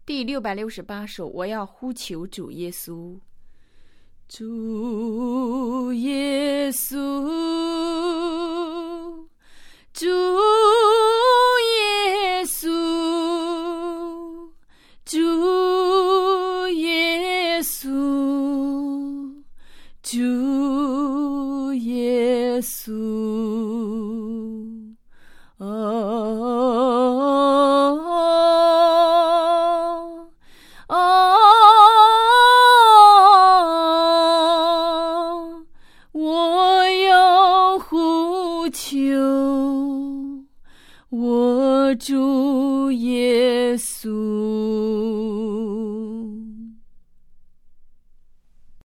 第668首，我要呼求主耶稣。主耶稣，主耶稣，主耶稣，主耶稣，我要呼求我主耶稣。